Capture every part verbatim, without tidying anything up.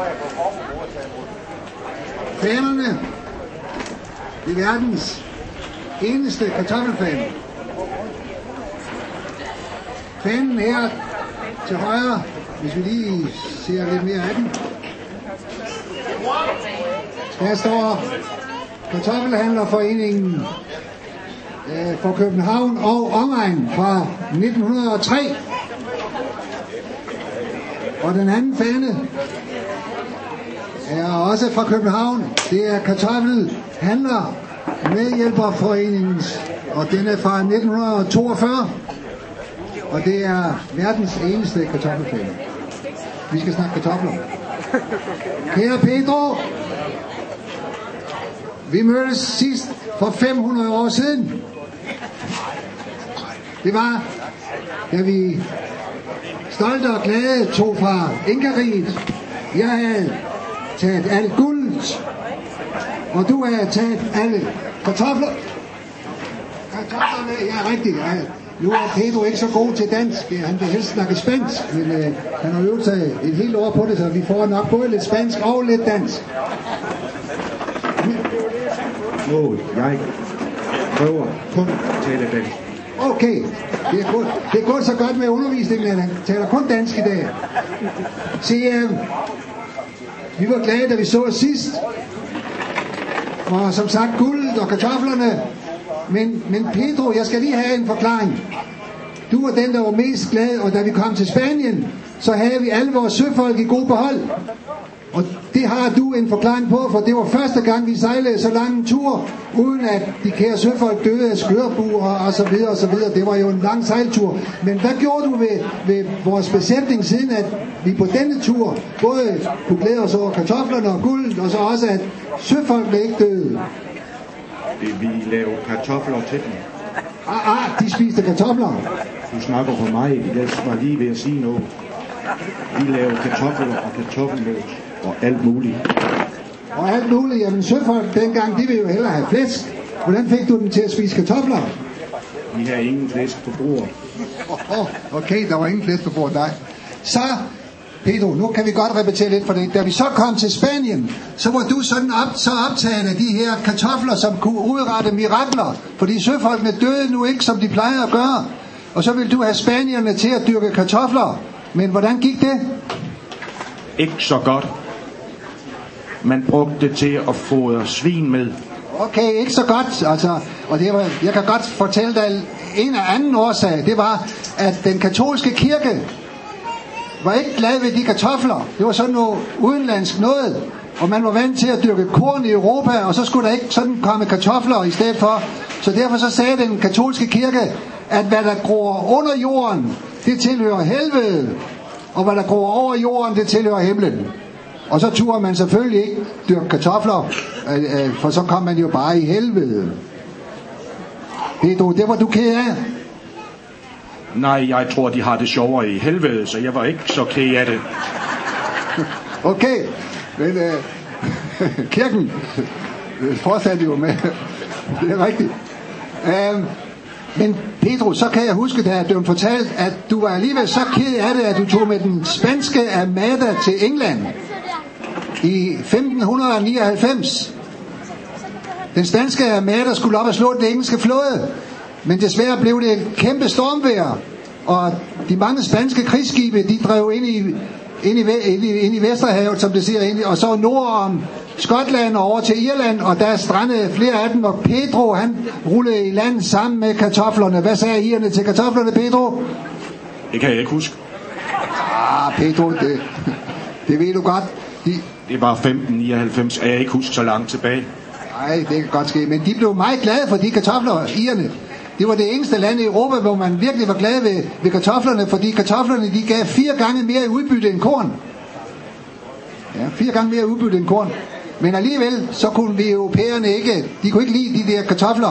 Fanerne. Det er verdens eneste kartoffelfan. Fanen her til højre, hvis vi lige ser lidt mere af den. Der står Kartoffelhandlerforeningen øh, for København og omegn fra nitten hundrede og tre. Og den anden fane er også fra København. Det er Kartoffelhandler Medhjælperforeningens, og den er fra nitten toogfyrre. Og det er verdens eneste kartoffelfan. Vi skal snakke kartofler. Kære Pedro, vi mødtes sidst for fem hundrede år siden. Det var, da vi stolte og glade tog fra Inkariget. Jeg havde taget alt guldet, og du havde taget alle kartofler. Kartoflerne, ja, rigtigt. Ja. Nu er Pedro ikke så god til dansk. Han vil helst snakke spansk, men øh, han har øvet sig et helt år på det, så vi får nok både lidt spansk og lidt dansk. Nå, jeg prøver kun at tale dansk. Okay, det er, gået, det er gået så godt med undervisningen, at han taler kun dansk i dag. Se, øh, vi var glade, da vi så sidst. Og som sagt, guldet og kartoflerne. Men, men Pedro, jeg skal lige have en forklaring. Du var den, der var mest glad, og da vi kom til Spanien, så havde vi alle vores søfolk i god behold. Og det har du en forklaring på, for det var første gang, vi sejlede så lang en tur, uden at de kære søfolk døde af skørbuer og så videre og så videre. Det var jo en lang sejltur. Men hvad gjorde du ved, ved vores besætning, siden at vi på denne tur både kunne glæde os over kartoflerne og guld, og så også at søfolkene ikke døde? Vi lavede kartofler til dem. Ah, ah, de spiste kartofler. Du snakker for mig, jeg var lige ved at sige noget. Vi lavede kartofler og kartoffelmos og alt muligt. Og alt muligt, jamen søfolk dengang, de ville jo hellere have flæsk. Hvordan fik du dem til at spise kartofler? Vi har ingen flæsk på bordet. Oh, oh, okay, der var ingen flæsk på bordet, nej. Så, Pedro, nu kan vi godt repetere lidt for det. Da vi så kom til Spanien, så var du sådan op, så optaget af de her kartofler, som kunne udrette mirakler. Fordi søfolkene døde nu ikke, som de plejede at gøre. Og så ville du have spanierne til at dyrke kartofler. Men hvordan gik det? Ikke så godt. Man brugte det til at fodre svin med. Okay, ikke så godt. Altså, og det var, jeg kan godt fortælle dig en af anden årsag. Det var, at den katolske kirke var ikke glad ved de kartofler. Det var sådan noget udenlandsk noget. Og man var vant til at dyrke korn i Europa, og så skulle der ikke sådan komme kartofler i stedet for. Så derfor så sagde den katolske kirke, at hvad der gror under jorden, det tilhører helvede. Og hvad der gror over jorden, det tilhører himlen. Og så turde man selvfølgelig ikke dyrke kartofler, for så kom man jo bare i helvede. Pedro, det var du ked af? Nej, jeg tror, de har det sjovere i helvede, så jeg var ikke så ked af det. Okay, men øh, kirken fortsatte jo med. Det er rigtigt. Øh, men Pedro, så kan jeg huske, da jeg blev fortalt, at du var alligevel så ked af det, at du tog med den spanske armada til England i femten nioghalvfems. Den spanske armada skulle op og slå den engelske flåde, men desværre blev det et kæmpe stormvejr, og de mange spanske krigsskibe, de drev ind i, ind i, ind i, ind i Vesterhavet, som det siger, ind i, og så nord om Skotland og over til Irland, og der strandede flere af dem, og Pedro, han rullede i land sammen med kartoflerne. Hvad sagde irerne til kartoflerne, Pedro? Det kan jeg ikke huske. Ah, Pedro, det, det ved du godt. De, det var femten nioghalvfems, og jeg ikke huske så langt tilbage. Nej, det kan godt ske, men de blev meget glade for de kartofler, irerne. Det var det eneste land i Europa, hvor man virkelig var glad ved, ved kartoflerne, fordi kartoflerne, de gav fire gange mere i udbytte end korn. Ja, fire gange mere udbytte end korn. Men alligevel, så kunne vi europæerne ikke, de kunne ikke lide de der kartofler.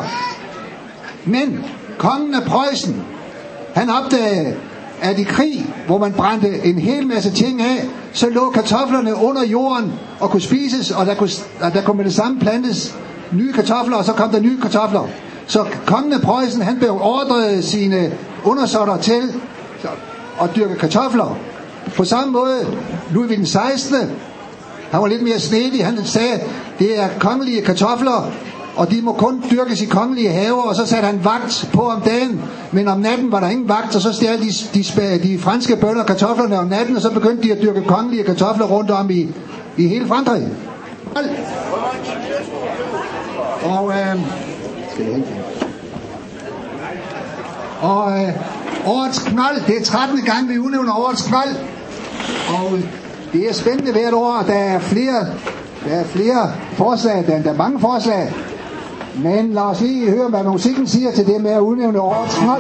Men kongen af Preussen, han opdagede, at i krig, hvor man brændte en hel masse ting af, så lå kartoflerne under jorden og kunne spises, og der kunne, og der kunne med det samme plantes nye kartofler, og så kom der nye kartofler. Så kongen af Preussen, han beordrede sine undersåtter til at dyrke kartofler. På samme måde, Ludvig den sekstende, Han var lidt mere snedig. Han sagde, det er kongelige kartofler, og de må kun dyrkes i kongelige haver, og så satte han vagt på om dagen, men om natten var der ingen vagt, og så stjal de, de, de franske bønder kartoflerne om natten, og så begyndte de at dyrke kongelige kartofler rundt om i, i hele Frankrig. Og, øh, skal jeg og øh, årets knold, det er trettende gang, vi udnævner årets knold, og det er spændende hvert år, der er flere, der er flere forslag, der er, der er mange forslag, men lad os lige høre, hvad musikken siger til det med at udnævne årets knold.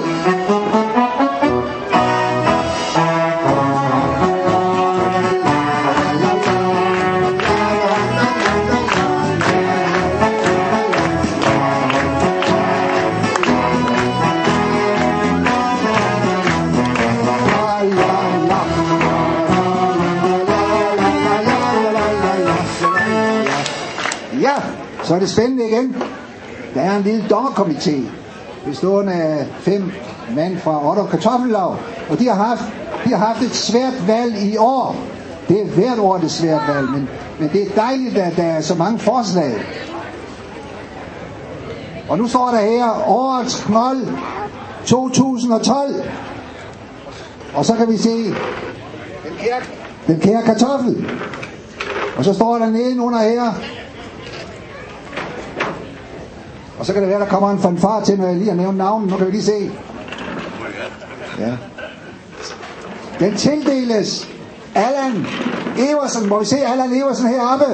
Så er det spændende igen. Der er en lille dommerkomité, bestående af fem mænd fra Otto Kartoffellaug, og de har haft, de har haft et svært valg i år. Det er hvert år det svært valg, men, men det er dejligt, at der er så mange forslag. Og nu står der her, årets knold to tusind og tolv. Og så kan vi se den kære, den kære kartoffel. Og så står der nedenunder her, og så kan det være, der kommer en fanfare til, når jeg lige har nævnt navnet. Nu kan vi lige se. Ja. Den tildeles Allan Eversen. Må vi se Allan Eversen heroppe?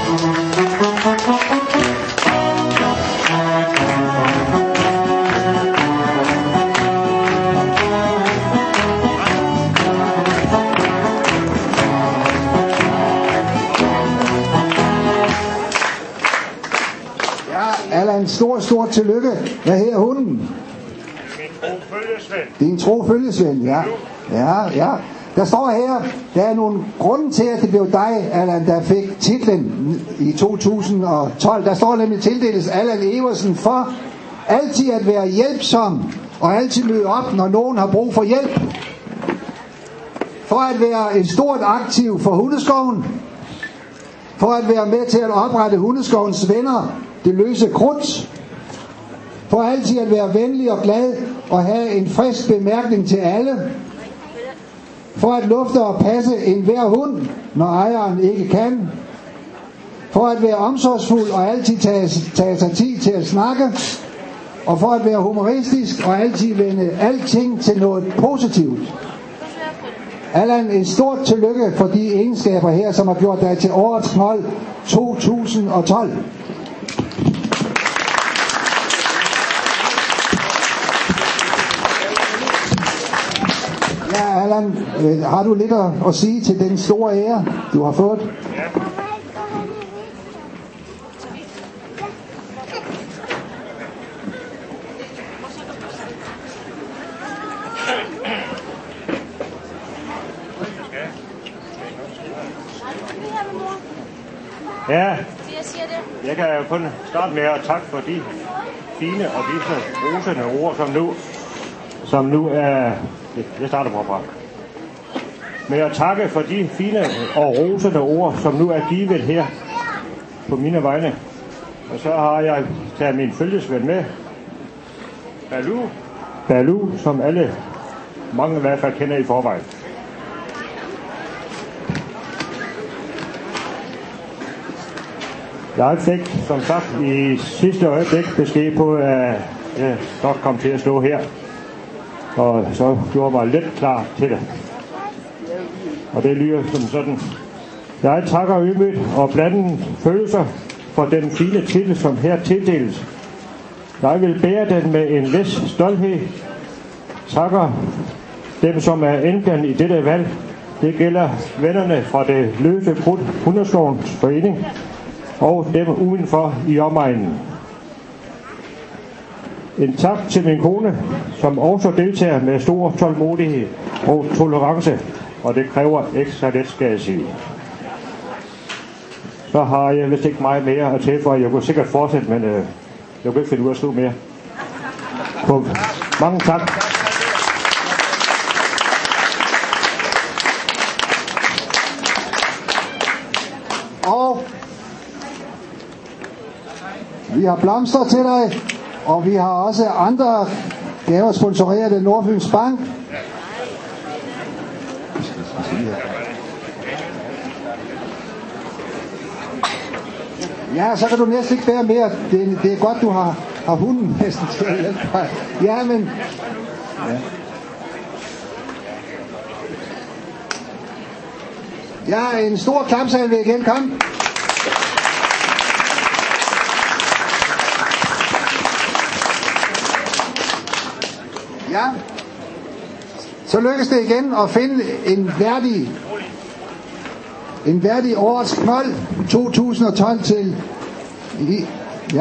Allan, stort, stort tillykke. Hvad hedder hunden? Min tro følgesvend. Din tro følgesvend, ja. Ja, ja. Der står her, der er nogle grunde til, at det blev dig, Allan, der fik titlen i to tusind og tolv. Der står nemlig tildeles Allan Eversen for altid at være hjælpsom og altid møde op, når nogen har brug for hjælp. For at være et stort aktiv for hundeskoven. For at være med til at oprette hundeskovens venner, det løse krudt. For altid at være venlig og glad og have en frisk bemærkning til alle. For at lufte og passe enhver hund, når ejeren ikke kan. For at være omsorgsfuld og altid tage, tage sig tid til at snakke. Og for at være humoristisk og altid vende alting til noget positivt. Allan, et stort tillykke for de egenskaber her, som har gjort dig til årets knold to tusind og tolv. Ja, Allan, øh, har du lidt at, at sige til den store ære, du har fået? Ja. Ja, jeg kan jo kun starte med at takke for de fine og disse rosende ord, som nu, som nu er... Jeg starter hvorfra. Men jeg takke for de fine og rosende ord, som nu er givet her på mine vegne. Og så har jeg taget min følgesvend med. Balu. Balu, som alle, mange i hvert fald kender i forvejen. Jeg fik, som sagt, i sidste øjeblik besked på, at jeg godt kom til at stå her. Og så gjorde mig lidt klar til det. Og det lyder som sådan. Jeg takker ydmygt og blandet følelser for den fine titel, som her tildeles. Jeg vil bære den med en vis stolthed. Takker dem, som er indblandet i dette valg. Det gælder vennerne fra det løse krudt Hundeskovens Forening og dem udenfor i omegnen. En tak til min kone, som også deltager med stor tålmodighed og tolerance, og det kræver ekstra let, skal jeg sige. Så har jeg vist ikke meget mere at tilføje. Jeg kunne sikkert fortsætte, men øh, jeg kan ikke finde ud af at stå mere. På. Mange tak. Og vi har blomster til dig, og vi har også andre gaver sponsoreret af Nordfyns Bank. Ja, så kan du næsten ikke bære mere. Det, det er godt, du har, har hunden næsten til at hjælpe dig. Ja, men... Ja. Ja, en stor klapsalve igen, kom. Ja. Så lykkes det igen at finde en værdig en værdig årets knold to tusind og tolv til ja.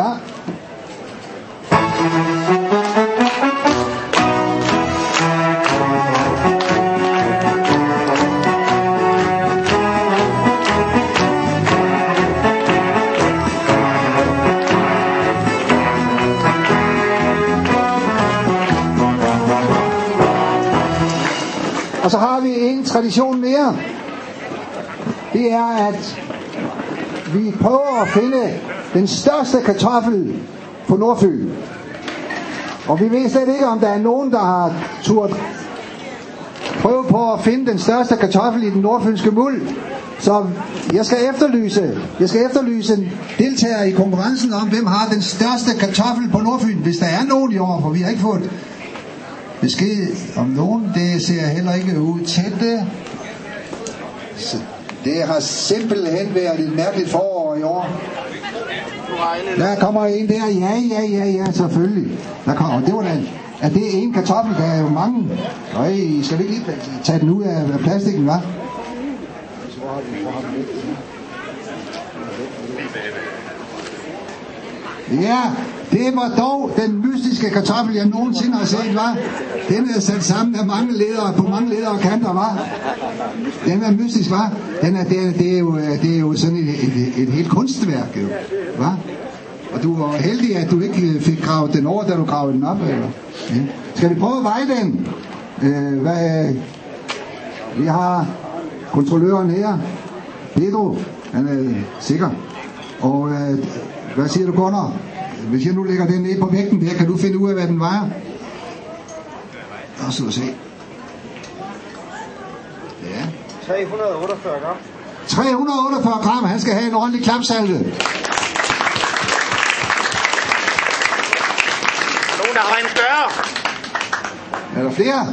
Og så har vi en tradition mere. Det er, at vi prøver at finde den største kartoffel på Nordfyn. Og vi ved slet ikke, om der er nogen, der har turt prøve på at finde den største kartoffel i den nordfynske muld. Så jeg skal efterlyse, jeg skal efterlyse deltagere i konkurrencen om, hvem har den største kartoffel på Nordfyn, hvis der er nogen i år, for vi har ikke fået besked om nogen. Det ser heller ikke ud til det. Så det har simpelthen været et mærkeligt forår i år. Der kommer en der. Ja, ja, ja, ja, selvfølgelig. Der kommer, det var da, er det en kartoffel? Der er jo mange. Øj, I skal ikke lige tage den ud af plastikken, hva'? Ja, det var dog den mystiske kartoffel, jeg nogensinde har set, var. Den er sat sammen af mange ledere, på mange ledere og kanter, var. Den er mystisk, var. Den er, det, er, det, er jo, det er jo sådan et, et, et helt kunstværk, jo, var. Og du var heldig, at du ikke fik gravet den over, da du gravede den op, eller? Ja. Skal vi prøve at veje den? Øh, hvad, vi har kontrolløren her, Pedro, han er sikker. Og øh, hvad siger du, Gunnar? Hvis jeg nu lægger den ned på vægten der, kan du finde ud af, hvad den vejer? Og så se. Ja. tre hundrede og otteogfyrre gram. tre hundrede og otteogfyrre gram. Han skal have en ordentlig klapsalve. Er nogen, der har en større? Er der flere?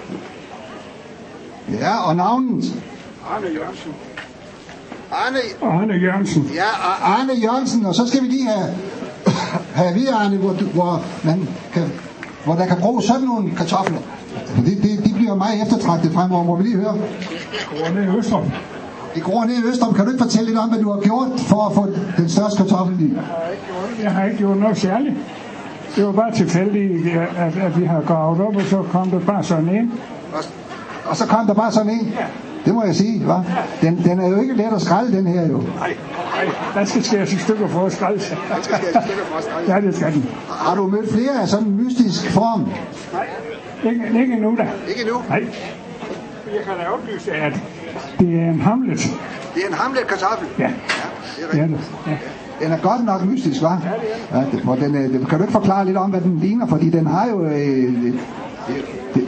Ja, og navnet? Arne Jørgensen. Arne, Arne Jørgensen. ja, Arne Jørgensen. Og så skal vi lige have, have videre, Arne, hvor, du, hvor, man kan, hvor der kan bruge sådan nogle kartofler. Det, det, de bliver meget eftertragtet fremover. Må vi lige høre? Det går ned i Østrum. Det går ned i Østrum. Kan du ikke fortælle lidt om, hvad du har gjort for at få den største kartoffel i? Jeg har ikke gjort noget særligt. Det var bare tilfældigt, at, at vi har gravet op, og så kom der bare sådan en. Og, og så kom der bare sådan en? Det må jeg sige, hva'? Den, den er jo ikke let at skralde, den her jo. Nej, nej, den skal skæres i stykker for at skralde. Den skal skæres i stykker for at skralde. Ja, det skal den. Har du mødt flere af sådan en mystisk form? Nej, ikke, ikke endnu da. Ikke endnu? Nej. Jeg kan da oplyse, at det er en hamlet. Det er en hamlet kartoffel? Ja. Ja, det er rigtigt. Ja. Den er godt nok mystisk, hva'? Ja, det er den. Ja, den, den, den, kan du ikke forklare lidt om, hvad den ligner? Fordi den har jo... Øh, det, det,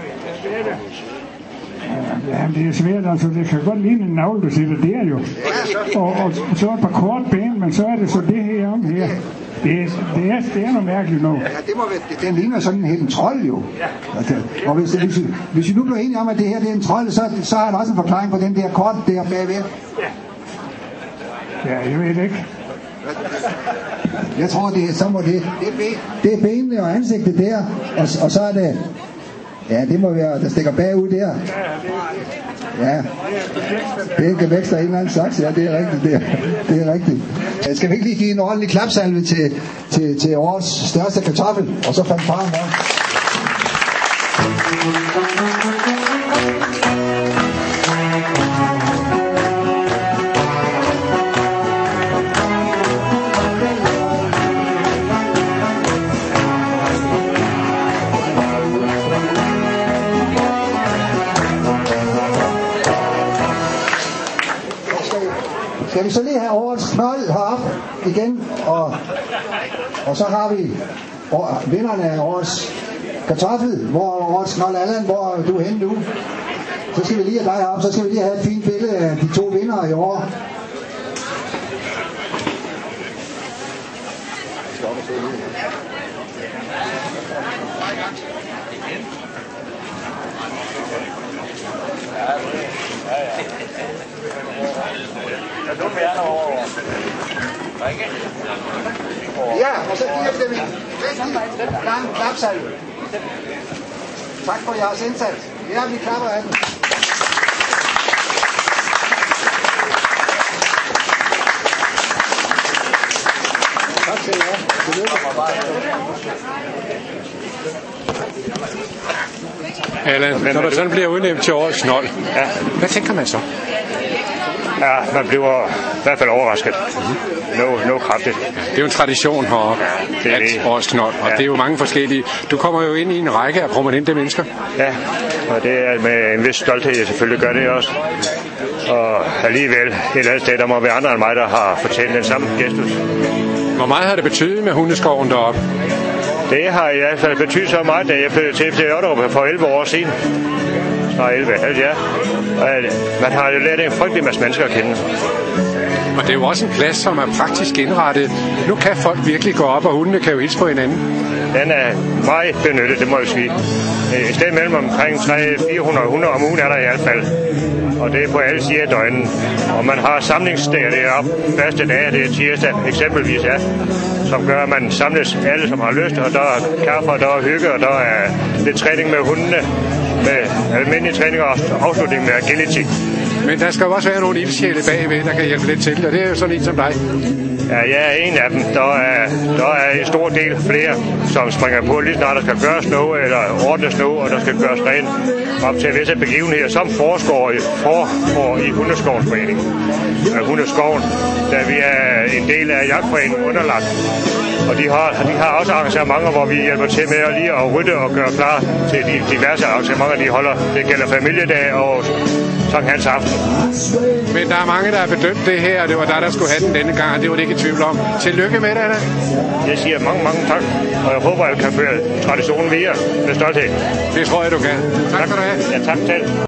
Ja, det er svært, altså det kan godt ligne en navl, du sætter der jo. Og, og så et par kort ben, men så er det så det her om her. Det er, det er, det er noget mærkeligt nu. Ja, det må være, den ligner sådan en helt trold jo. Altså, og hvis, hvis, hvis I nu bliver enige om, at det her det er en trold, så, så er der også en forklaring på den der kort der bagved. Ja, jeg ved ikke. Jeg tror, det er, så må det, det, er, ben, det er benene og ansigtet der, og, og så er det... Ja, det må være, der stikker bagud der. Ja, det er gevækst af en eller anden slags. Ja, det er rigtigt. Det er, det er rigtigt. Skal vi ikke lige give en ordentlig klapsalve til, til, til årets største kartoffel? Og så fandt faren her. Skal vi så lige have årets knold heroppe igen, og, og så har vi år, vinderne af årets kartoffel, hvor årets knold Allan, hvor er du henne nu? Så skal vi lige have dig heroppe, så skal vi lige have et fint billede af de to vindere i år. Ja, og så giver vi dem en rigtig lang klapsalve. Tak for jeres indsats. Ja, vi klapper af den. Tak skal I have. Tillykke. Allan, når der sådan bliver udnævnt til årets knold, ja. Hvad tænker man så? Ja, man bliver i hvert fald overrasket. Noget no, no kraftigt. Det er jo en tradition heroppe, ja, at det. Årets knold, og ja. Det er jo mange forskellige. Du kommer jo ind i en række af prominente mennesker. Ja, og det er med en vis stolthed, jeg selvfølgelig gør det også. Og alligevel et eller andet sted, der må være andre end mig, der har fortjent den samme gestus. Hvor meget har det betydet med hundeskoven deroppe? Det har i hvert fald betydet så meget, da jeg flyttede til F D Otterup for elleve år siden. Snart elleve, ja. Man har jo lært en frygtelig masse mennesker at kende. Og det er jo også en plads, som er praktisk indrettet. Nu kan folk virkelig gå op, og hundene kan jo hilse på hinanden. Den er meget benyttet, det må jeg sige. Et sted mellem omkring tre hundrede til fire hundrede hunde om ugen er der i hvert fald. Og det er på alle sider af døgnet. Og man har samlingsdage deroppe. Faste dage, det er tirsdag eksempelvis, ja. Som gør, at man samles alle, som har lyst. Og der er kaffe, og der er hygge, og der er lidt træning med hundene. Med almindelig træning og afslutning med agility. Men der skal jo også være nogle ildsjæle bagved, der kan hjælpe lidt til, og det er jo sådan en som dig. Ja, jeg er en af dem. Der er, der er en stor del flere, som springer på lige snart der skal gøres noget, eller ordnes noget, og der skal gøres rent op til visse begivenheder, som foregår i, foregår i Hundeskovsforeningen. Hundeskoven, da vi er en del af jagtforeningen underlagt. Og de har, de har også arrangementer, hvor vi hjælper til med at lige at rydde og gøre klar til de diverse arrangementer, de holder. Det gælder familiedag og Sankt Hans aften. Men der er mange, der har bedømt det her, og det var dig, der skulle have den denne gang, og det var det ikke i tvivl om. Tillykke med det, Anna. Jeg siger mange, mange tak, og jeg håber, at jeg kan føre traditionen videre med stolthed. Det tror jeg, du kan. Tak, tak for det. Ja, tak til.